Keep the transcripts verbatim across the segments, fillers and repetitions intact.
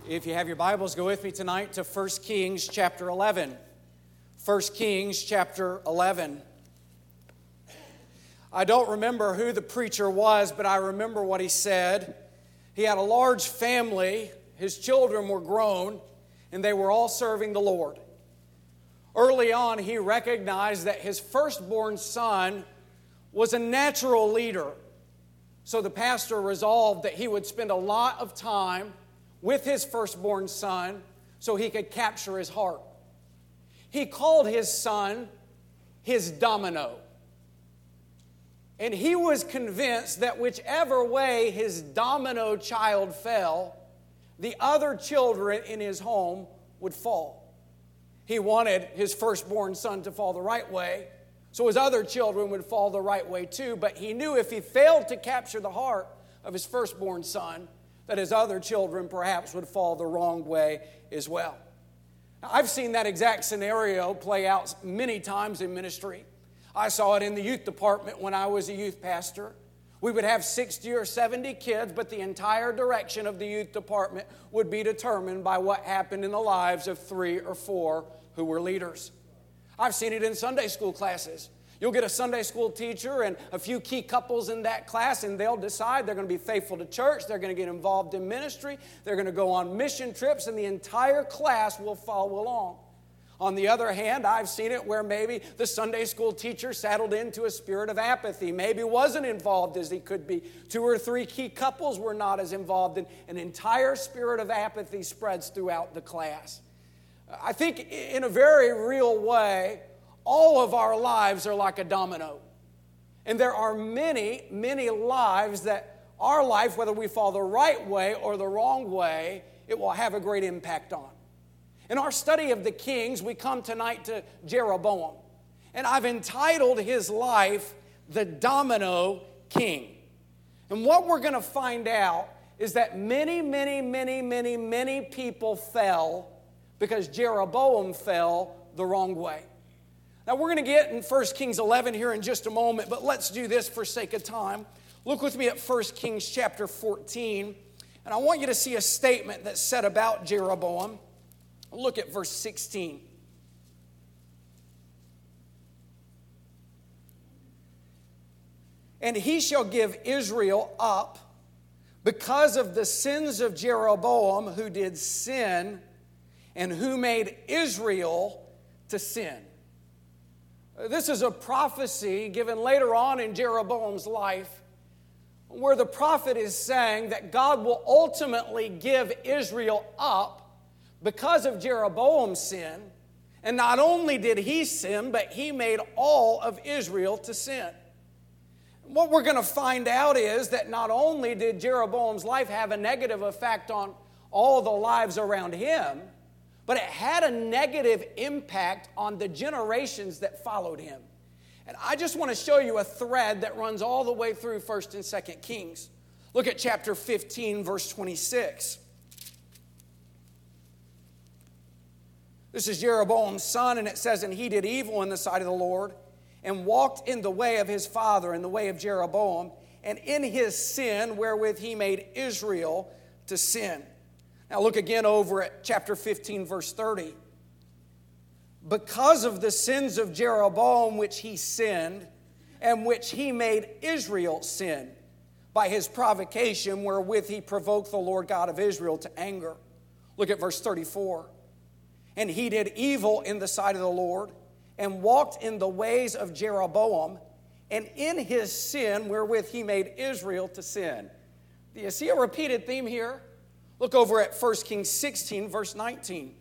If you have your Bibles, go with me tonight to First Kings chapter eleven. First Kings chapter eleven. I don't remember who the preacher was, but I remember what he said. He had a large family. His children were grown, and they were all serving the Lord. Early on, he recognized that his firstborn son was a natural leader. So the pastor resolved that he would spend a lot of time with his firstborn son so he could capture his heart. He called his son his domino. And he was convinced that whichever way his domino child fell, the other children in his home would fall. He wanted his firstborn son to fall the right way, so his other children would fall the right way too. But he knew if he failed to capture the heart of his firstborn son, that his other children perhaps would fall the wrong way as well. Now, I've seen that exact scenario play out many times in ministry. I saw it in the youth department when I was a youth pastor. We would have sixty or seventy kids, but the entire direction of the youth department would be determined by what happened in the lives of three or four who were leaders. I've seen it in Sunday school classes. You'll get a Sunday school teacher and a few key couples in that class, and they'll decide they're going to be faithful to church, they're going to get involved in ministry, they're going to go on mission trips, and the entire class will follow along. On the other hand, I've seen it where maybe the Sunday school teacher settled into a spirit of apathy, maybe wasn't involved as he could be. Two or three key couples were not as involved, and an entire spirit of apathy spreads throughout the class. I think in a very real way, all of our lives are like a domino. And there are many, many lives that our life, whether we fall the right way or the wrong way, it will have a great impact on. In our study of the kings, we come tonight to Jeroboam. And I've entitled his life, The Domino King. And what we're going to find out is that many, many, many, many, many people fell because Jeroboam fell the wrong way. Now, we're going to get in First Kings eleven here in just a moment, but let's do this for sake of time. Look with me at First Kings chapter fourteen, and I want you to see a statement that's said about Jeroboam. Look at verse sixteen. And he shall give Israel up because of the sins of Jeroboam, who did sin, and who made Israel to sin. This is a prophecy given later on in Jeroboam's life, where the prophet is saying that God will ultimately give Israel up because of Jeroboam's sin. And not only did he sin, but he made all of Israel to sin. What we're going to find out is that not only did Jeroboam's life have a negative effect on all the lives around him, but it had a negative impact on the generations that followed him. And I just want to show you a thread that runs all the way through First and Second Kings. Look at chapter fifteen, verse twenty-six. This is Jeroboam's son, and it says, And he did evil in the sight of the Lord, and walked in the way of his father, in the way of Jeroboam, and in his sin wherewith he made Israel to sin. Now look again over at chapter fifteen, verse thirty. Because of the sins of Jeroboam which he sinned, and which he made Israel sin, by his provocation wherewith he provoked the Lord God of Israel to anger. Look at verse thirty-four. And he did evil in the sight of the Lord, and walked in the ways of Jeroboam, and in his sin wherewith he made Israel to sin. Do you see a repeated theme here? Look over at First Kings sixteen, verse nineteen.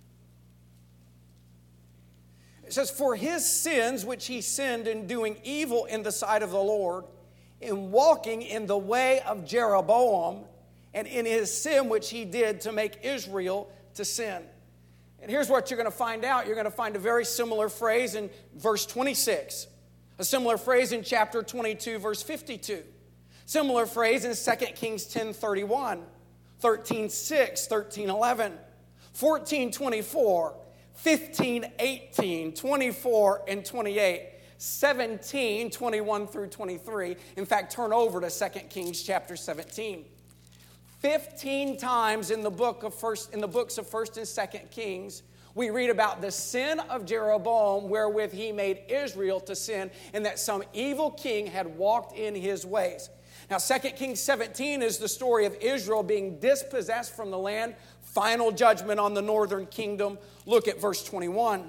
It says, For his sins which he sinned in doing evil in the sight of the Lord, in walking in the way of Jeroboam, and in his sin which he did to make Israel to sin. And here's what you're going to find out. You're going to find a very similar phrase in verse twenty-six. A similar phrase in chapter twenty-two, verse fifty-two. Similar phrase in Second Kings ten thirty-one. thirteen six, thirteen eleven, fourteen twenty-four, fifteen eighteen, twenty-four and twenty-eight, seventeen twenty-one through twenty-three. In fact, turn over to Second Kings chapter seventeen. Fifteen times in the book of first, in the books of First and Second Kings, we read about the sin of Jeroboam wherewith he made Israel to sin, and that some evil king had walked in his ways. Now, Second Kings seventeen is the story of Israel being dispossessed from the land, final judgment on the northern kingdom. Look at verse twenty-one.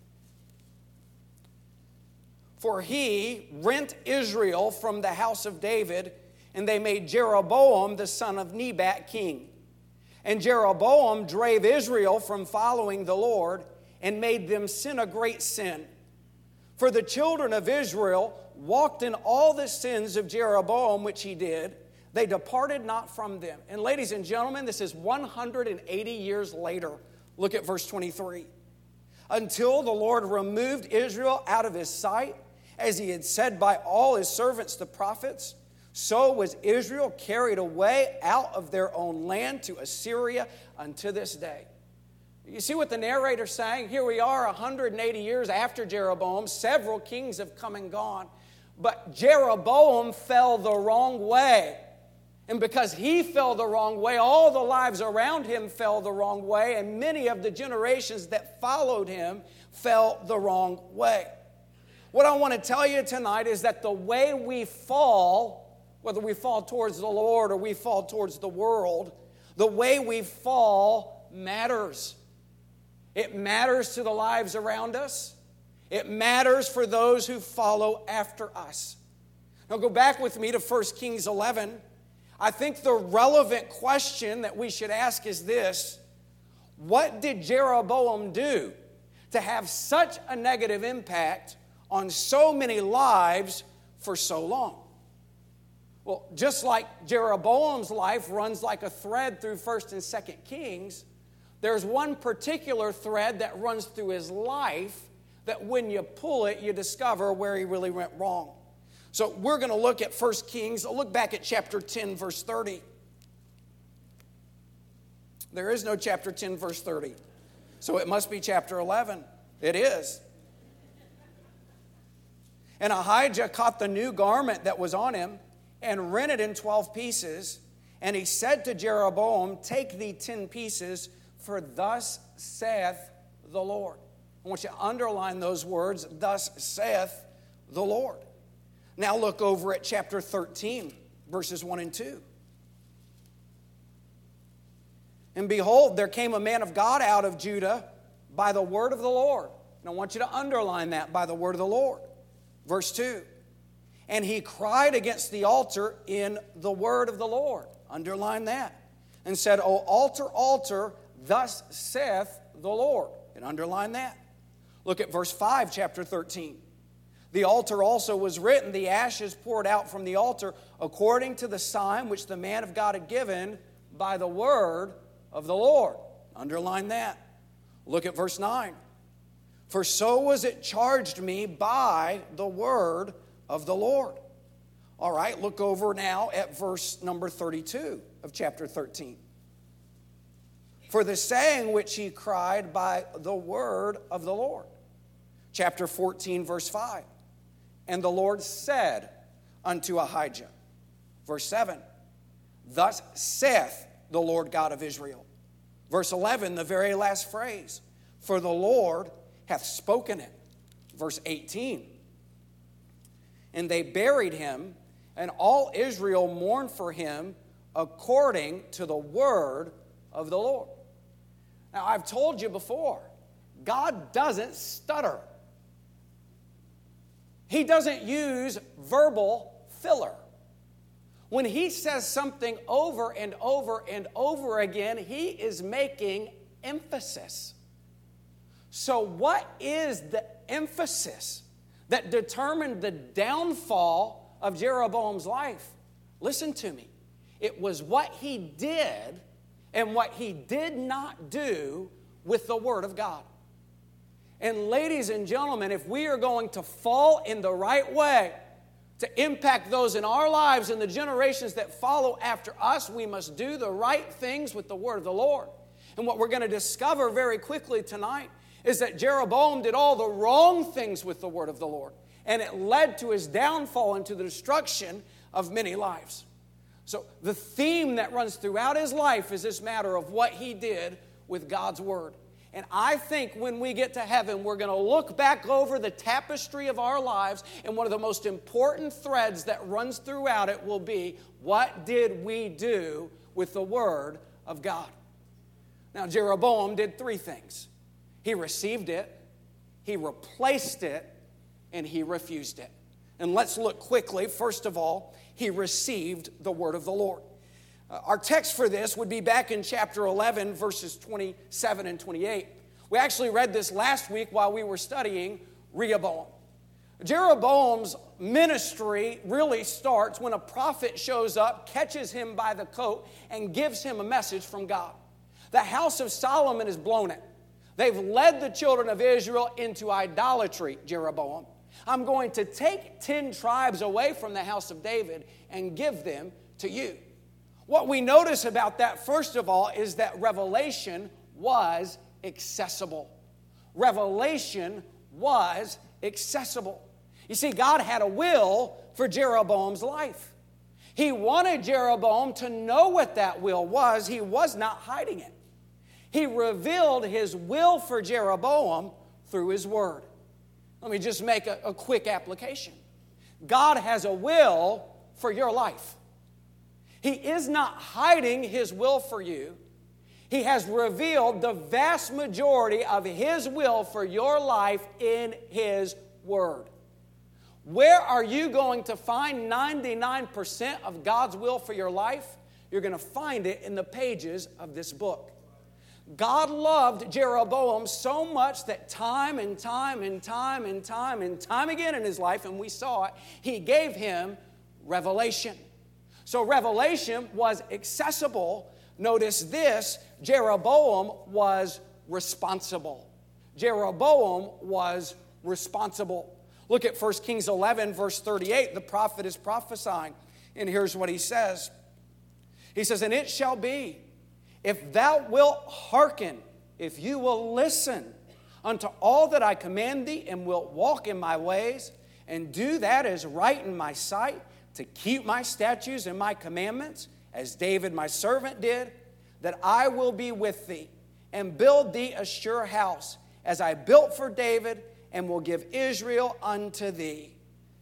For he rent Israel from the house of David, and they made Jeroboam the son of Nebat king. And Jeroboam drave Israel from following the Lord and made them sin a great sin. For the children of Israel walked in all the sins of Jeroboam which he did. They departed not from them. And ladies and gentlemen, this is one hundred eighty years later. Look at verse twenty-three. Until the Lord removed Israel out of his sight, as he had said by all his servants the prophets, so was Israel carried away out of their own land to Assyria unto this day. You see what the narrator's saying? Here we are one hundred eighty years after Jeroboam. Several kings have come and gone. But Jeroboam fell the wrong way. And because he fell the wrong way, all the lives around him fell the wrong way. And many of the generations that followed him fell the wrong way. What I want to tell you tonight is that the way we fall, whether we fall towards the Lord or we fall towards the world, the way we fall matters. It matters to the lives around us. It matters for those who follow after us. Now go back with me to First Kings eleven. I think the relevant question that we should ask is this: what did Jeroboam do to have such a negative impact on so many lives for so long? Well, just like Jeroboam's life runs like a thread through First and Second Kings, there's one particular thread that runs through his life that when you pull it, you discover where he really went wrong. So we're going to look at First Kings. I'll look back at chapter ten, verse thirty. There is no chapter ten, verse thirty. So it must be chapter eleven. It is. And Ahijah caught the new garment that was on him and rent it in twelve pieces. And he said to Jeroboam, take thee ten pieces, for thus saith the Lord. I want you to underline those words, thus saith the Lord. Now look over at chapter thirteen, verses one and two. And behold, there came a man of God out of Judah by the word of the Lord. And I want you to underline that, by the word of the Lord. Verse two. And he cried against the altar in the word of the Lord. Underline that. And said, O altar, altar, thus saith the Lord. And underline that. Look at verse five, chapter thirteen. The altar also was written, the ashes poured out from the altar, according to the sign which the man of God had given by the word of the Lord. Underline that. Look at verse nine. For so was it charged me by the word of the Lord. All right, look over now at verse number thirty-two of chapter thirteen. For the saying which he cried by the word of the Lord. Chapter fourteen, verse five. And the Lord said unto Ahijah. Verse seven. Thus saith the Lord God of Israel. Verse eleven, the very last phrase. For the Lord hath spoken it. Verse eighteen. And they buried him, and all Israel mourned for him according to the word of the Lord. Now, I've told you before, God doesn't stutter. He doesn't use verbal filler. When he says something over and over and over again, he is making emphasis. So what is the emphasis that determined the downfall of Jeroboam's life? Listen to me. It was what he did and what he did not do with the Word of God. And ladies and gentlemen, if we are going to fall in the right way to impact those in our lives and the generations that follow after us, we must do the right things with the Word of the Lord. And what we're going to discover very quickly tonight is that Jeroboam did all the wrong things with the word of the Lord. And it led to his downfall and to the destruction of many lives. So the theme that runs throughout his life is this matter of what he did with God's word. And I think when we get to heaven, we're going to look back over the tapestry of our lives, and one of the most important threads that runs throughout it will be, what did we do with the word of God? Now, Jeroboam did three things. He received it, he replaced it, and he refused it. And let's look quickly. First of all, he received the word of the Lord. Uh, our text for this would be back in chapter eleven, verses twenty-seven and twenty-eight. We actually read this last week while we were studying Rehoboam. Jeroboam's ministry really starts when a prophet shows up, catches him by the coat, and gives him a message from God. The house of Solomon has blown it. They've led the children of Israel into idolatry, Jeroboam. I'm going to take ten tribes away from the house of David and give them to you. What we notice about that, first of all, is that revelation was accessible. Revelation was accessible. You see, God had a will for Jeroboam's life. He wanted Jeroboam to know what that will was. He was not hiding it. He revealed his will for Jeroboam through his word. Let me just make a, a quick application. God has a will for your life. He is not hiding his will for you. He has revealed the vast majority of his will for your life in his word. Where are you going to find ninety-nine percent of God's will for your life? You're going to find it in the pages of this book. God loved Jeroboam so much that time and time and time and time and time again in his life, and we saw it, he gave him revelation. So revelation was accessible. Notice this, Jeroboam was responsible. Jeroboam was responsible. Look at First Kings eleven, verse thirty-eight. The prophet is prophesying, and here's what he says. He says, "And it shall be, if thou wilt hearken, if you will listen unto all that I command thee, and wilt walk in my ways, and do that as right in my sight, to keep my statutes and my commandments, as David my servant did, that I will be with thee, and build thee a sure house, as I built for David, and will give Israel unto thee."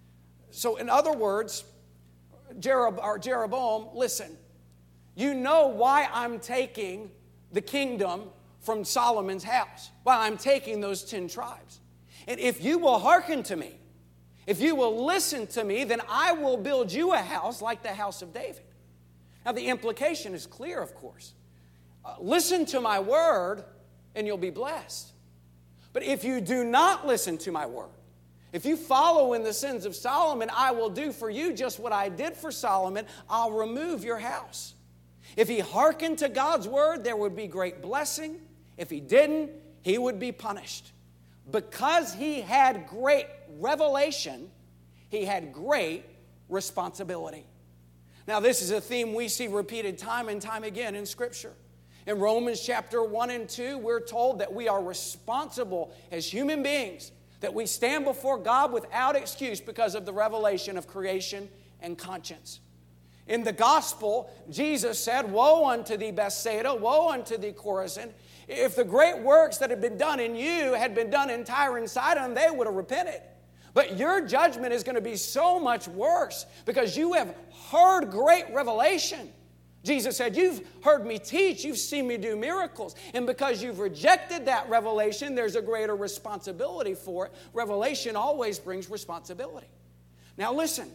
So in other words, Jerob- or Jeroboam, listen, you know why I'm taking the kingdom from Solomon's house, why I'm taking those ten tribes. And if you will hearken to me, if you will listen to me, then I will build you a house like the house of David. Now the implication is clear, of course. Uh, listen to my word and you'll be blessed. But if you do not listen to my word, if you follow in the sins of Solomon, I will do for you just what I did for Solomon. I'll remove your house. If he hearkened to God's word, there would be great blessing. If he didn't, he would be punished. Because he had great revelation, he had great responsibility. Now, this is a theme we see repeated time and time again in Scripture. In Romans chapter one and two, we're told that we are responsible as human beings, that we stand before God without excuse because of the revelation of creation and conscience. In the gospel, Jesus said, "Woe unto thee, Bethsaida, woe unto thee, Chorazin. If the great works that had been done in you had been done in Tyre and Sidon, they would have repented. But your judgment is going to be so much worse because you have heard great revelation." Jesus said, "You've heard me teach, you've seen me do miracles. And because you've rejected that revelation, there's a greater responsibility for it." Revelation always brings responsibility. Now listen,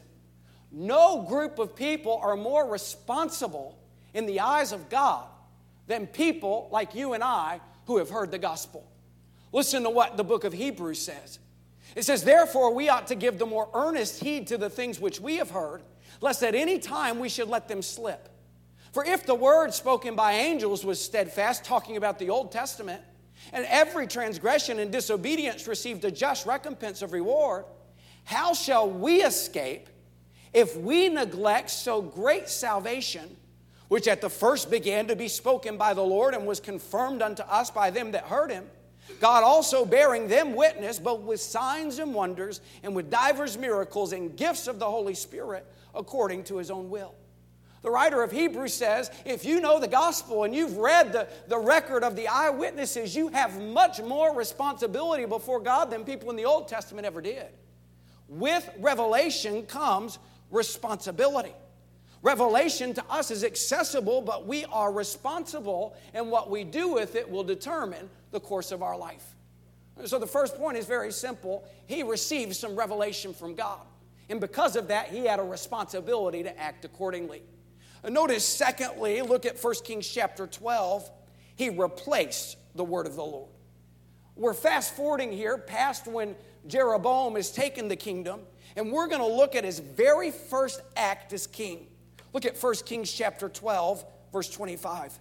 no group of people are more responsible in the eyes of God than people like you and I who have heard the gospel. Listen to what the book of Hebrews says. It says, "Therefore we ought to give the more earnest heed to the things which we have heard, lest at any time we should let them slip. For if the word spoken by angels was steadfast," talking about the Old Testament, "and every transgression and disobedience received a just recompense of reward, how shall we escape if we neglect so great salvation, which at the first began to be spoken by the Lord and was confirmed unto us by them that heard him, God also bearing them witness, both with signs and wonders, and with divers miracles and gifts of the Holy Spirit, according to his own will." The writer of Hebrews says, if you know the gospel and you've read the, the record of the eyewitnesses, you have much more responsibility before God than people in the Old Testament ever did. With revelation comes responsibility. Revelation to us is accessible, but we are responsible, and what we do with it will determine the course of our life. So the first point is very simple. He received some revelation from God, and because of that, he had a responsibility to act accordingly. Notice, secondly, look at First Kings chapter twelve. He replaced the word of the Lord. We're fast forwarding here past when Jeroboam has taken the kingdom, and we're going to look at his very first act as king. Look at First Kings chapter twelve, verse twenty-five.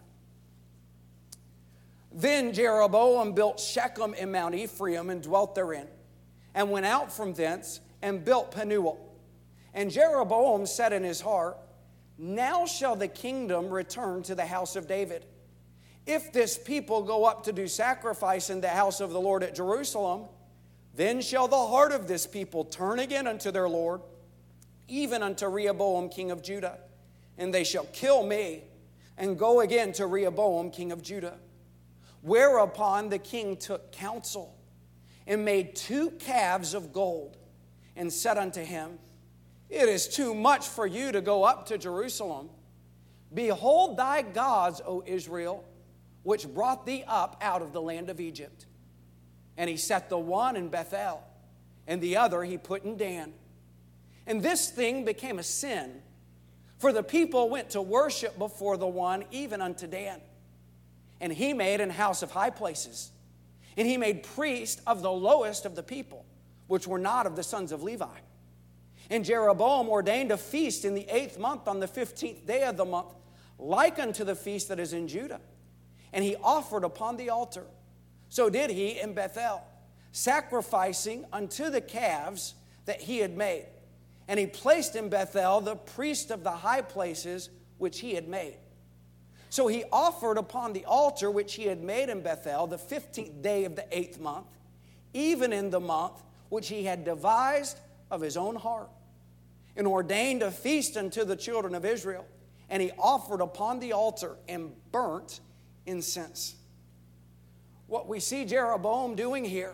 Then Jeroboam built Shechem in Mount Ephraim and dwelt therein, and went out from thence and built Penuel. And Jeroboam said in his heart, now shall the kingdom return to the house of David. If this people go up to do sacrifice in the house of the Lord at Jerusalem, then shall the heart of this people turn again unto their Lord, even unto Rehoboam king of Judah. And they shall kill me, and go again to Rehoboam king of Judah. Whereupon the king took counsel, and made two calves of gold, and said unto him, it is too much for you to go up to Jerusalem. Behold thy gods, O Israel, which brought thee up out of the land of Egypt. And he set the one in Bethel, and the other he put in Dan. And this thing became a sin, for the people went to worship before the one, even unto Dan. And he made an house of high places, and he made priests of the lowest of the people, which were not of the sons of Levi. And Jeroboam ordained a feast in the eighth month on the fifteenth day of the month, like unto the feast that is in Judah. And he offered upon the altar. So did he in Bethel, sacrificing unto the calves that he had made. And he placed in Bethel the priest of the high places which he had made. So he offered upon the altar which he had made in Bethel the fifteenth day of the eighth month, even in the month which he had devised of his own heart, and ordained a feast unto the children of Israel. And he offered upon the altar and burnt incense. What we see Jeroboam doing here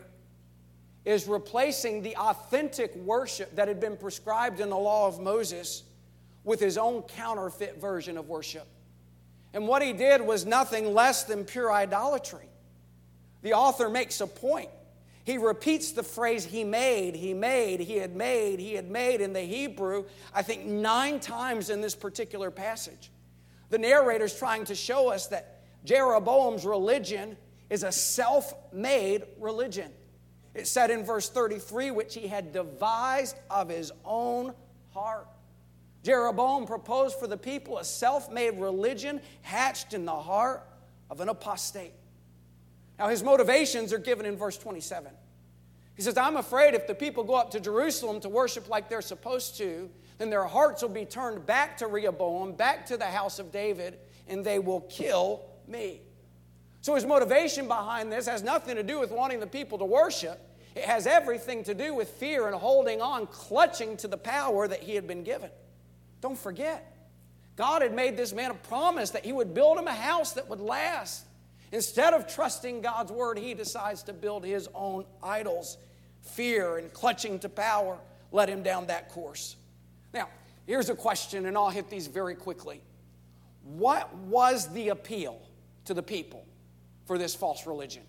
is replacing the authentic worship that had been prescribed in the law of Moses with his own counterfeit version of worship. And what he did was nothing less than pure idolatry. The author makes a point. He repeats the phrase, he made, he made, he had made, he had made in the Hebrew, I think nine times in this particular passage. The narrator's trying to show us that Jeroboam's religion is a self-made religion. It said in verse thirty-three, which he had devised of his own heart. Jeroboam proposed for the people a self-made religion hatched in the heart of an apostate. Now, his motivations are given in verse twenty-seven. He says, I'm afraid if the people go up to Jerusalem to worship like they're supposed to, then their hearts will be turned back to Rehoboam, back to the house of David, and they will kill me. So his motivation behind this has nothing to do with wanting the people to worship. It has everything to do with fear and holding on, clutching to the power that he had been given. Don't forget, God had made this man a promise that he would build him a house that would last. Instead of trusting God's word, he decides to build his own idols. Fear and clutching to power led him down that course. Now, here's a question, and I'll hit these very quickly. What was the appeal to the people for this false religion?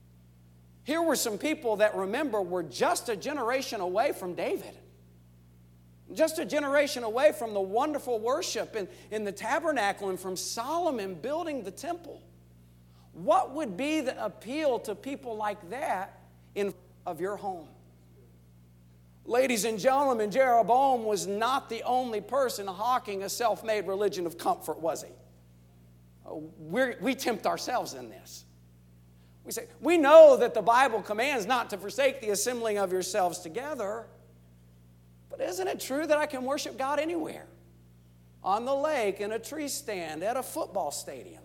Here were some people that, remember, were just a generation away from David. Just a generation away from the wonderful worship in, in the tabernacle and from Solomon building the temple. What would be the appeal to people like that in of your home? Ladies and gentlemen, Jeroboam was not the only person hawking a self-made religion of comfort, was he? We're, we tempt ourselves in this. We say, we know that the Bible commands not to forsake the assembling of yourselves together, but isn't it true that I can worship God anywhere? On the lake, in a tree stand, at a football stadium.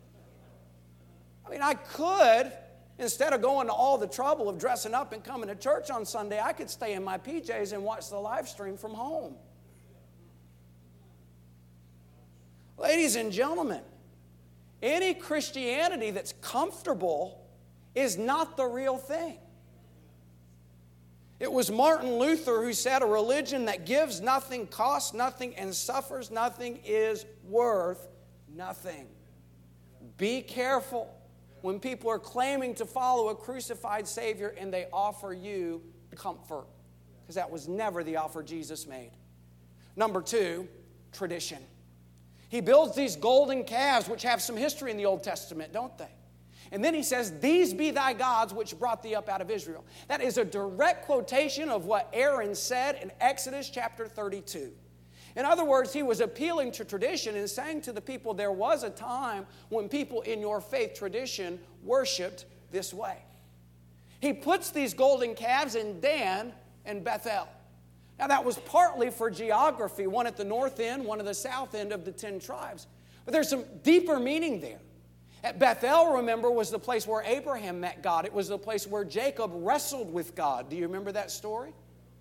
I mean, I could, instead of going to all the trouble of dressing up and coming to church on Sunday, I could stay in my P Js and watch the live stream from home. Ladies and gentlemen, any Christianity that's comfortable is not the real thing. It was Martin Luther who said, a religion that gives nothing, costs nothing, and suffers nothing is worth nothing. Be careful when people are claiming to follow a crucified Savior and they offer you comfort, because that was never the offer Jesus made. Number two, tradition. He builds these golden calves, which have some history in the Old Testament, don't they? And then he says, these be thy gods which brought thee up out of Israel. That is a direct quotation of what Aaron said in Exodus chapter thirty-two. In other words, he was appealing to tradition and saying to the people, there was a time when people in your faith tradition worshiped this way. He puts these golden calves in Dan and Bethel. Now that was partly for geography, one at the north end, one at the south end of the ten tribes. But there's some deeper meaning there. At Bethel, remember, was the place where Abraham met God. It was the place where Jacob wrestled with God. Do you remember that story?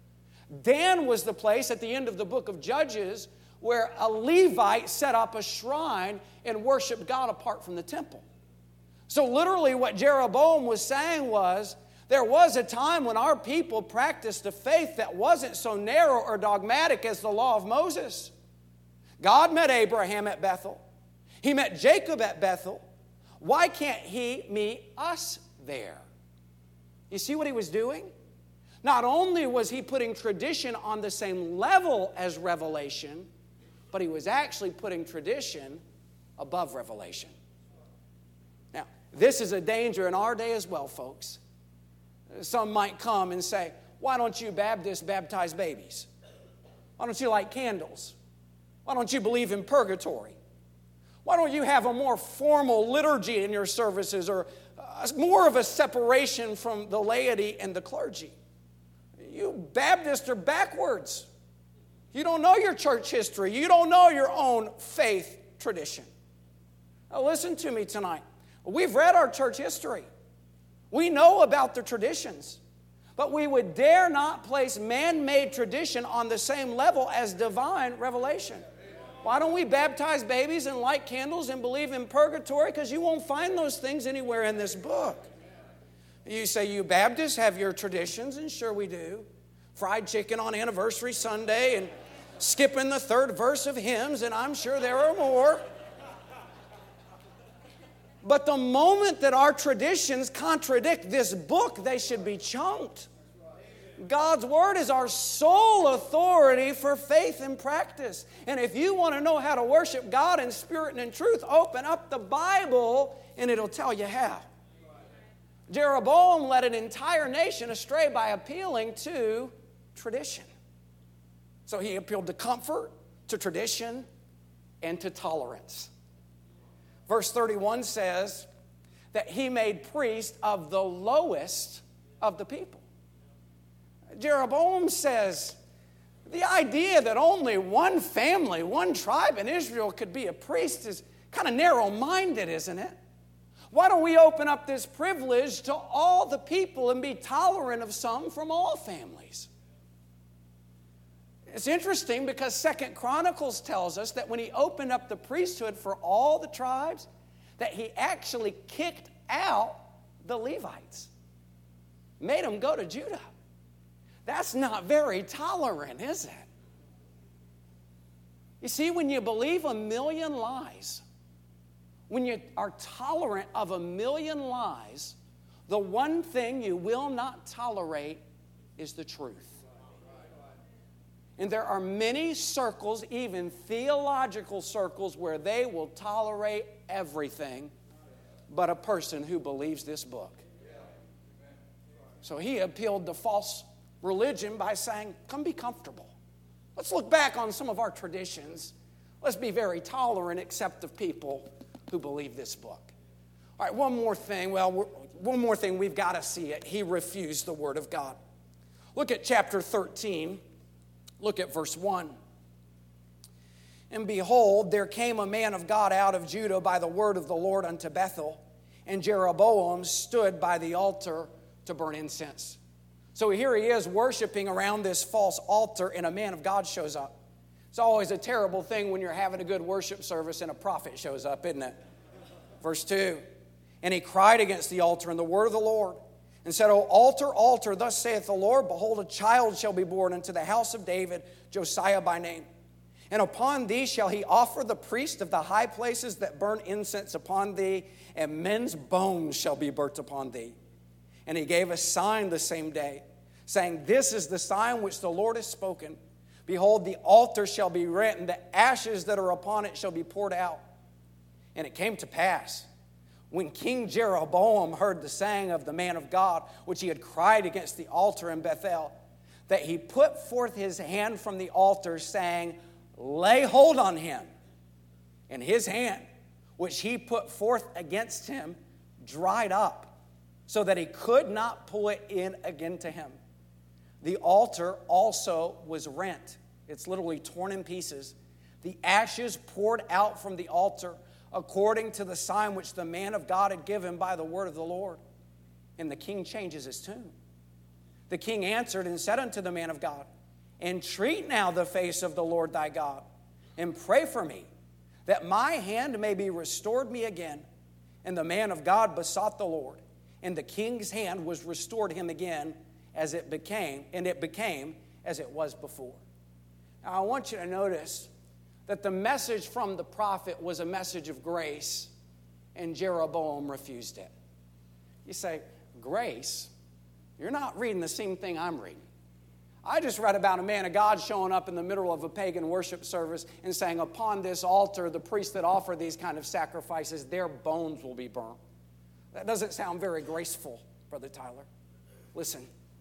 Dan was the place at the end of the book of Judges where a Levite set up a shrine and worshiped God apart from the temple. So literally what Jeroboam was saying was, there was a time when our people practiced a faith that wasn't so narrow or dogmatic as the law of Moses. God met Abraham at Bethel. He met Jacob at Bethel. Why can't he meet us there? You see what he was doing? Not only was he putting tradition on the same level as revelation, but he was actually putting tradition above revelation. Now, this is a danger in our day as well, folks. Some might come and say, why don't you Baptists baptize babies? Why don't you light candles? Why don't you believe in purgatory? Why don't you have a more formal liturgy in your services, or uh, more of a separation from the laity and the clergy? You Baptists are backwards. You don't know your church history. You don't know your own faith tradition. Now listen to me tonight. We've read our church history. We know about the traditions. But we would dare not place man-made tradition on the same level as divine revelation. Why don't we baptize babies and light candles and believe in purgatory? Because you won't find those things anywhere in this book. You say, you Baptists have your traditions, and sure we do. Fried chicken on anniversary Sunday and skipping the third verse of hymns, and I'm sure there are more. But the moment that our traditions contradict this book, they should be chunked. God's Word is our sole authority for faith and practice. And if you want to know how to worship God in spirit and in truth, open up the Bible and it'll tell you how. Jeroboam led an entire nation astray by appealing to tradition. So he appealed to comfort, to tradition, and to tolerance. Verse thirty-one says that he made priests of the lowest of the people. Jeroboam says, the idea that only one family, one tribe in Israel could be a priest is kind of narrow-minded, isn't it? Why don't we open up this privilege to all the people and be tolerant of some from all families? It's interesting because Second Chronicles tells us that when he opened up the priesthood for all the tribes, that he actually kicked out the Levites, made them go to Judah. That's not very tolerant, is it? You see, when you believe a million lies, when you are tolerant of a million lies, the one thing you will not tolerate is the truth. And there are many circles, even theological circles, where they will tolerate everything but a person who believes this book. So he appealed to false religion by saying, come be comfortable. Let's look back on some of our traditions. Let's be very tolerant, accept of people who believe this book. All right, one more thing. Well, one more thing, we've got to see it. He refused the word of God. Look at chapter thirteen. Look at verse one. And behold, there came a man of God out of Judah by the word of the Lord unto Bethel, and Jeroboam stood by the altar to burn incense. So here he is worshiping around this false altar, and a man of God shows up. It's always a terrible thing when you're having a good worship service and a prophet shows up, isn't it? Verse two, and he cried against the altar and the word of the Lord, and said, O altar, altar, thus saith the Lord, behold, a child shall be born unto the house of David, Josiah by name. And upon thee shall he offer the priest of the high places that burn incense upon thee, and men's bones shall be burnt upon thee. And he gave a sign the same day, saying, This is the sign which the Lord has spoken. Behold, the altar shall be rent, and the ashes that are upon it shall be poured out. And it came to pass, when King Jeroboam heard the saying of the man of God, which he had cried against the altar in Bethel, that he put forth his hand from the altar, saying, Lay hold on him. And his hand, which he put forth against him, dried up, so that he could not pull it in again to him. The altar also was rent. It's literally torn in pieces. The ashes poured out from the altar, according to the sign which the man of God had given by the word of the Lord. And the king changes his tune. The king answered and said unto the man of God, Entreat now the face of the Lord thy God, and pray for me, that my hand may be restored me again. And the man of God besought the Lord, and the king's hand was restored him again, as it became, and it became as it was before. Now I want you to notice that the message from the prophet was a message of grace, and Jeroboam refused it. You say, grace? You're not reading the same thing I'm reading. I just read about a man of God showing up in the middle of a pagan worship service and saying, upon this altar, the priests that offer these kind of sacrifices, their bones will be burnt. That doesn't sound very graceful, Brother Tyler. Listen,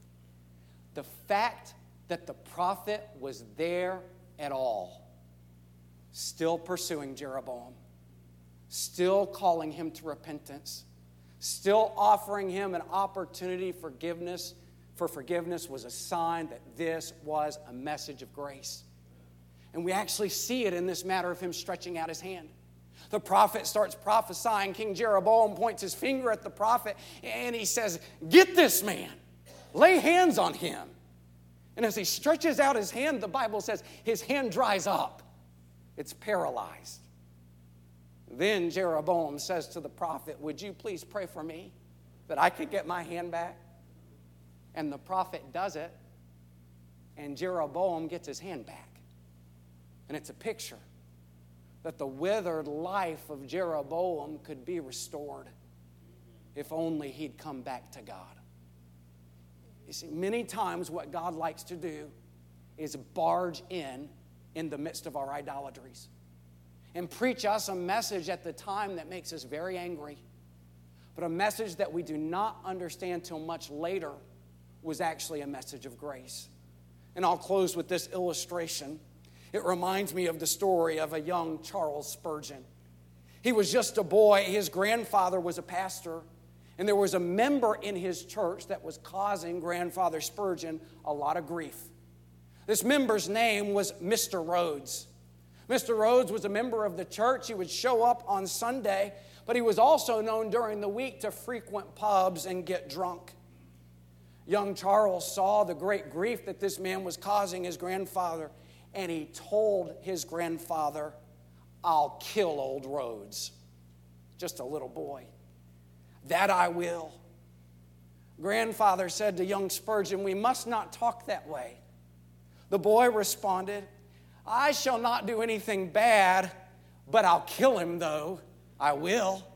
the fact that the prophet was there at all, still pursuing Jeroboam, still calling him to repentance, still offering him an opportunity for forgiveness, for forgiveness was a sign that this was a message of grace. And we actually see it in this matter of him stretching out his hand. The prophet starts prophesying. King Jeroboam points his finger at the prophet and he says, Get this man, lay hands on him. And as he stretches out his hand, the Bible says his hand dries up. It's paralyzed. Then Jeroboam says to the prophet, Would you please pray for me that I could get my hand back? And the prophet does it, and Jeroboam gets his hand back. And it's a picture that the withered life of Jeroboam could be restored if only he'd come back to God. You see, many times what God likes to do is barge in in the midst of our idolatries and preach us a message at the time that makes us very angry, but a message that we do not understand till much later was actually a message of grace. And I'll close with this illustration. It reminds me of the story of a young Charles Spurgeon. He was just a boy. His grandfather was a pastor, and there was a member in his church that was causing grandfather Spurgeon a lot of grief. This member's name was Mister Rhodes. Mister Rhodes was a member of the church. He would show up on Sunday, but he was also known during the week to frequent pubs and get drunk. Young Charles saw the great grief that this man was causing his grandfather, and he told his grandfather, I'll kill old Rhodes. Just a little boy. That I will. Grandfather said to young Spurgeon, We must not talk that way. The boy responded, I shall not do anything bad, but I'll kill him though. I will.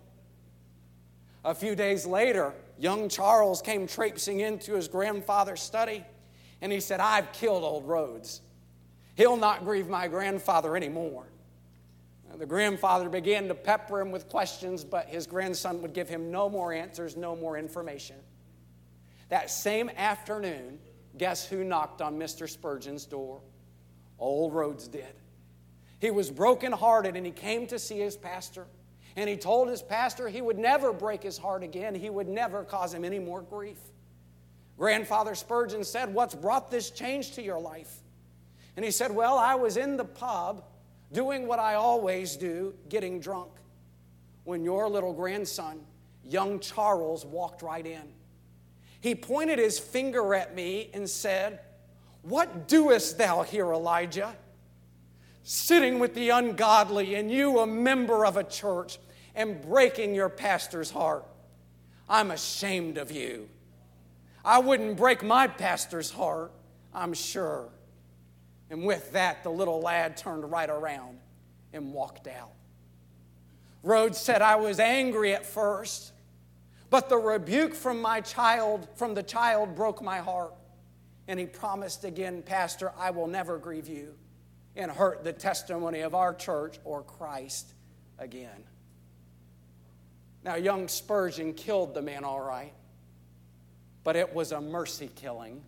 A few days later, young Charles came traipsing into his grandfather's study, and he said, I've killed old Rhodes. He'll not grieve my grandfather anymore. The grandfather began to pepper him with questions, but his grandson would give him no more answers, no more information. That same afternoon, guess who knocked on Mister Spurgeon's door? Old Rhodes did. He was brokenhearted, and he came to see his pastor. And he told his pastor he would never break his heart again. He would never cause him any more grief. Grandfather Spurgeon said, What's brought this change to your life? And he said, Well, I was in the pub doing what I always do, getting drunk, when your little grandson, young Charles, walked right in. He pointed his finger at me and said, What doest thou here, Elijah? sitting with the ungodly, and you, a member of a church, and breaking your pastor's heart. I'm ashamed of you. I wouldn't break my pastor's heart, I'm sure. And with that, the little lad turned right around and walked out. Rhodes said, I was angry at first, but the rebuke from my child, from the child broke my heart. And he promised again, Pastor, I will never grieve you and hurt the testimony of our church or Christ again. Now, young Spurgeon killed the man all right, but it was a mercy killing.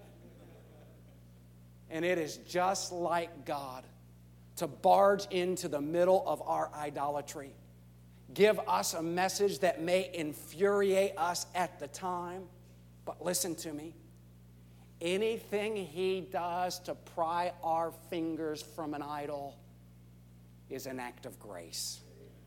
And it is just like God to barge into the middle of our idolatry. Give us a message that may infuriate us at the time, but listen to me. Anything he does to pry our fingers from an idol is an act of grace.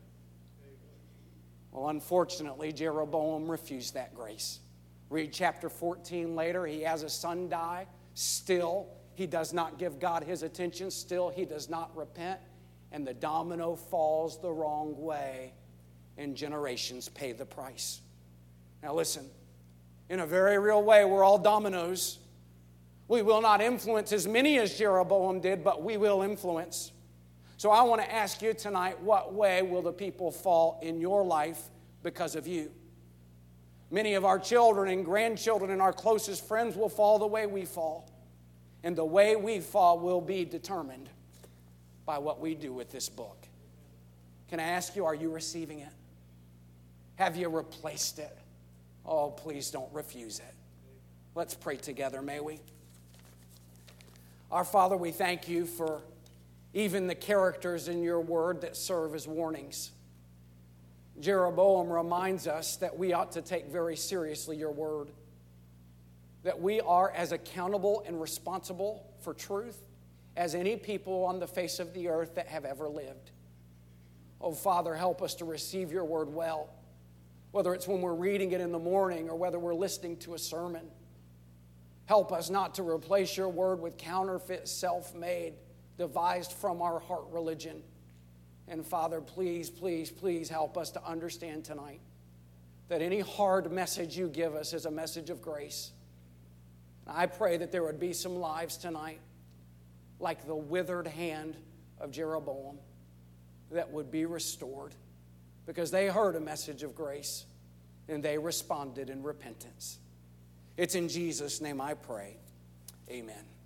Well, unfortunately, Jeroboam refused that grace. Read chapter fourteen later. He has a son die. Still, he does not give God his attention. Still, he does not repent. And the domino falls the wrong way, and generations pay the price. Now listen, in a very real way, we're all dominoes. We will not influence as many as Jeroboam did, but we will influence. So I want to ask you tonight, what way will the people fall in your life because of you? Many of our children and grandchildren and our closest friends will fall the way we fall. And the way we fall will be determined by what we do with this book. Can I ask you, are you receiving it? Have you replaced it? Oh, please don't refuse it. Let's pray together, may we? Our Father, we thank you for even the characters in your word that serve as warnings. Jeroboam reminds us that we ought to take very seriously your word, that we are as accountable and responsible for truth as any people on the face of the earth that have ever lived. Oh, Father, help us to receive your word well, whether it's when we're reading it in the morning or whether we're listening to a sermon. Help us not to replace your word with counterfeit, self-made, devised from our heart religion. And Father, please, please, please help us to understand tonight that any hard message you give us is a message of grace. I pray that there would be some lives tonight, like the withered hand of Jeroboam, that would be restored because they heard a message of grace and they responded in repentance. It's in Jesus' name I pray. Amen.